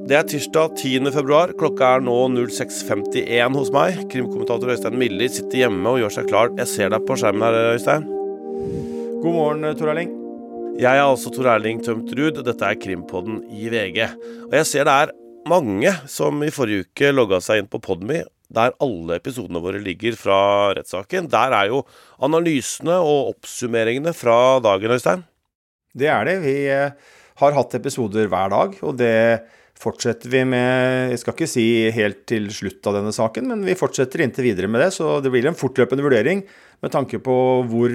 Det tirsdag 10. februar, klokka nå 06:51 hos meg. Krimkommentator Øystein Milli sitter hjemme og gjør seg klar. Jeg ser deg på skjermen her, Øystein. God morgen, Tor Erling. Jeg altså Tor Erling Tømt Ruud, dette Krimpodden i VG. Og jeg ser det mange som i forrige uke logget seg inn på Podme, der alle episodene våre ligger fra rettssaken. Der jo analysene og oppsummeringene fra dagen, Øystein. Det det. Vi har hatt episoder hver dag, og det fortsetter vi med. Jeg skal ikke si helt til slutt av denne saken, men vi fortsetter inntil videre med det, så det blir en fortløpende vurdering med tanke på hvor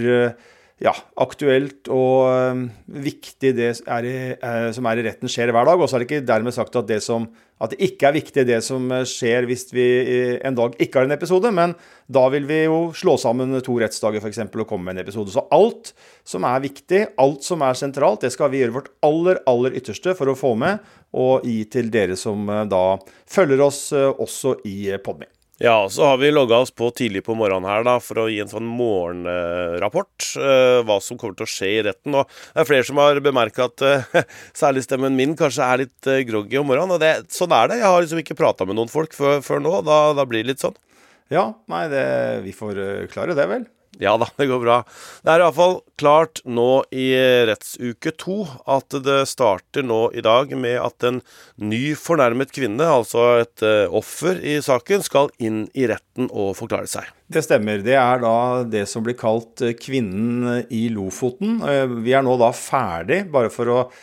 aktuelt og viktig det som i retten skjer hver dag. Og så det ikke dermed sagt at det ikke viktig det som skjer hvis vi en dag ikke har en episode, men da vil vi jo slå sammen 2 rettsdager for eksempel og komme med en episode. Så alt som viktig, alt som sentralt, det skal vi gjøre vårt aller ytterste for å få med og gi til dere som da følger oss også i Podme. Ja, så har vi logget oss på tidlig på morgenen her da, for å gi en sånn morgenrapport, hva som kommer til å skje i retten. Og det flere som har bemerket at særlig stemmen min kanskje litt groggy om morgenen, og sånn det. Jeg har liksom ikke pratet med noen folk før nå, da blir det litt sånn. Ja, nei, vi får klare det vel. Ja da, det går bra. Det I hvert fall klart nå i rettsuke 2 at det starter nå i dag med at en ny fornærmet kvinne, altså et offer i saken, skal inn i retten og forklare seg. Det stemmer. Det da det som blir kalt kvinnen i Lofoten. Vi nå da ferdig, bare for å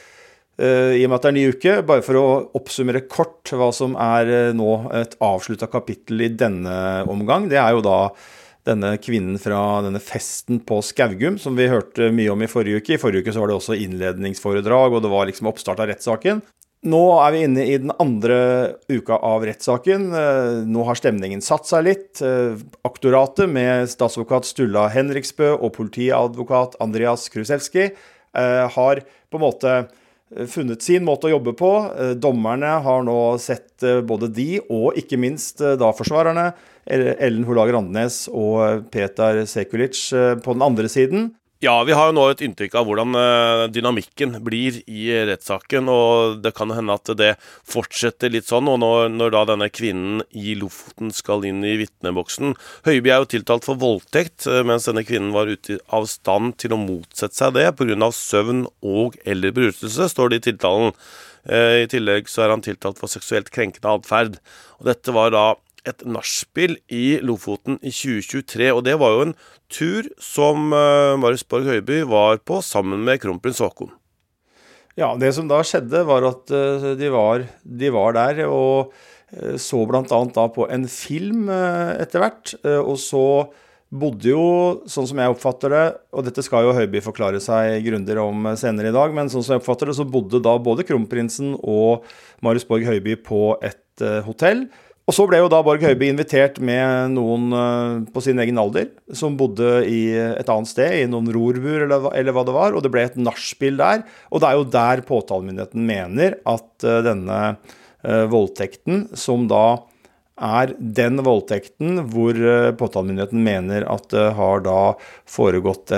i og med at det en ny uke, bare for å oppsummere kort hva som nå et avsluttet kapittel i denne omgang. Det jo da denne kvinnen fra denne festen på Skaugum, som vi hørte mye om i forrige uke. I forrige uke så var det også innledningsforedrag, og det var liksom oppstart av rettssaken. Nå vi inne i den andre uka av rettssaken. Nå har stemningen satt seg litt. Aktoratet med statsadvokat Sturla Henriksbø og politiadvokat Andreas Krusevski har på en måte funnet sin måte å jobbe på. Dommerne har nå sett både de og ikke minst da forsvarerne, Ellen Holager Randnes og Petar Sekulic på den andre siden. Ja, vi har jo nå et inntrykk av hvordan dynamikken blir i rettssaken, og det kan hende at det fortsetter litt sånn, og når da denne kvinnen i Lofoten skal inn i vitneboksen. Høiby jo tiltalt for voldtekt, mens denne kvinnen var ute av stand til å motsette seg det, på grunn av søvn og eller beruselse, står det i tiltalen. I tillegg så han tiltalt for seksuelt krenkende adferd, og dette var da et nachspiel i Lofoten i 2023, og det var jo en tur som Marius Borg Høiby var på sammen med kronprins Haakon. Ja, det som da skjedde var at de var der og så blant annet da på en film etter hvert, og så bodde jo, sånn som jeg oppfatter det, og dette skal jo Høiby forklare seg grundigere om senere i dag, men sånn som jeg oppfatter det, så bodde da både kronprinsen og Marius Borg Høiby på et hotell. Og så ble jo da Borg Høiby invitert med noen på sin egen alder, som bodde i et annet sted, i noen rorbur eller hva det var, og det ble et nachspiel der, og det jo der påtalemyndigheten mener at denne voldtekten, som da den voldtekten hvor påtalemyndigheten mener at det har da foregått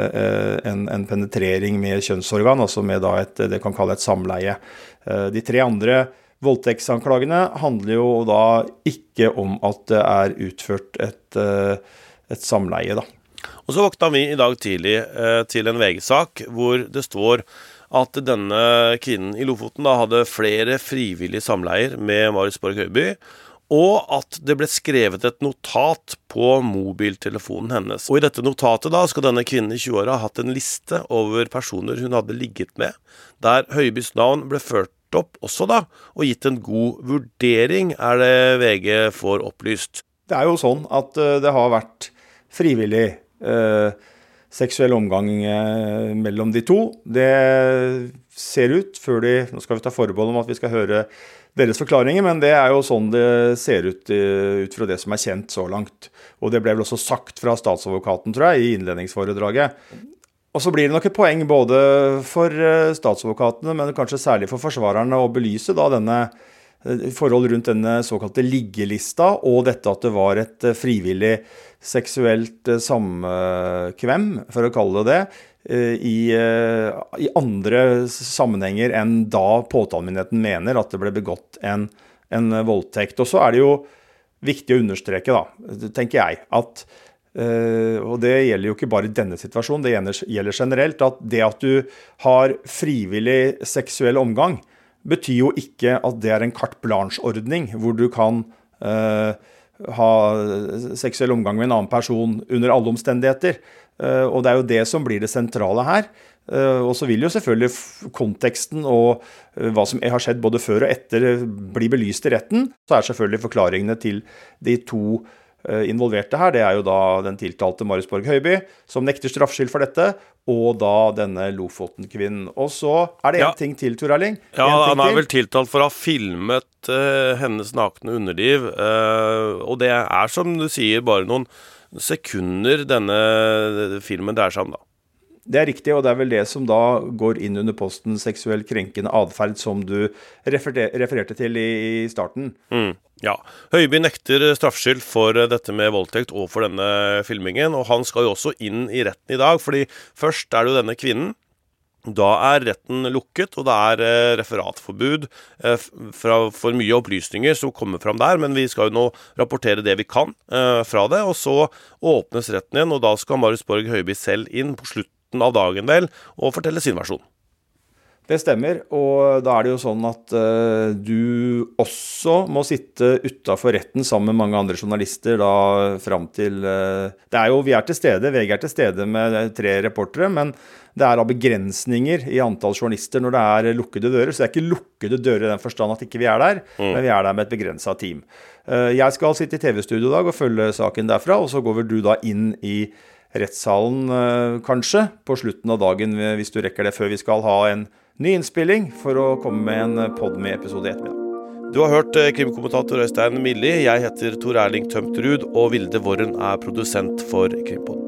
en penetrering med kjønnsorgan, altså med da det kan kalle et samleie. De 3 andre voldtektsanklagene handler jo da ikke om at det utført et samleie da. Og så våkna vi i dag tidlig til en VG-sak hvor det står at denne kvinnen i Lofoten da hadde flere frivillige samleier med Marius Borg Høiby, og at det ble skrevet et notat på mobiltelefonen hennes. Og i dette notatet da skal denne kvinnen i 20-åra ha hatt en liste over personer hun hadde ligget med, der Høibys navn ble ført opp også da, og gitt en god vurdering, det VG får opplyst. Det jo sånn at det har vært frivillig seksuell omgang mellom de to. Det ser ut, nå skal vi ta forbehold om at vi skal høre deres forklaringer, men det jo sånn det ser ut fra det som kjent så langt. Og det ble vel også sagt fra statsadvokaten, tror jeg, i innledningsforedraget. Og så blir det nok et poeng både for statsadvokatene, men kanskje særlig for forsvarerne å belyse da denne forhold rundt denne såkalte liggelista, og dette at det var et frivillig seksuelt samkvem, for å kalle det i andre sammenhenger enn da påtalemyndigheten mener at det ble begått en voldtekt. Og så det jo viktig å understreke, da, tenker jeg, at og det gjelder jo ikke bare i denne situasjonen, det gjelder generelt, at det at du har frivillig seksuell omgang, betyr jo ikke at det en carte blanche-ordning, hvor du kan ha seksuell omgang med en annen person under alle omstendigheter. Og det jo det som blir det sentrale her. Og så vil jo selvfølgelig konteksten og hva som har skjedd både før og etter bli belyst i retten, så selvfølgelig forklaringene til de to involverte her, det jo da den tiltalte Marius Borg Høiby, som nekter straffskyld for dette, og da denne Lofoten-kvinnen. Og så det en ting til, Tor Erling. Ja, han vel tiltalt for å ha filmet hennes nakne underliv, og det som du sier, bare noen sekunder denne filmen dreier seg om da. Det riktig, og det vel det som da går inn under posten seksuell krenkende adferd som du refererte til i starten. Ja, Høiby nekter straffskyld for dette med voldtekt og for denne filmingen, og han skal jo også inn i retten i dag, fordi først det jo denne kvinnen. Da retten lukket, og det referatforbud for mye opplysninger som kommer fram der, men vi skal jo nå rapportere det vi kan fra det, og så åpnes retten igjen, og da skal Marius Borg Høiby selv inn på slutten av dagen vel, og fortelle sin versjon. Det stemmer, og da det jo sånn at du også må sitte utenfor retten sammen med mange andre journalister da frem til det jo, vi til stede, VG til stede med 3 reportere, men det da begrensninger i antall journalister når det lukkede dører, så det ikke lukkede dører i den forstand at ikke vi der, men vi der med et begrenset team. Jeg skal sitte i TV-studio i dag og følge saken derfra, og så går vel du da inn i rettssalen kanskje på slutten av dagen hvis du rekker det før vi skal ha en ny innspilling for å komme med en podd med episode 1. Du har hørt krimkommentator Øystein Milli. Jeg heter Tor Erling Tømtrud, og Vilde Worren produsent for Krimpodden.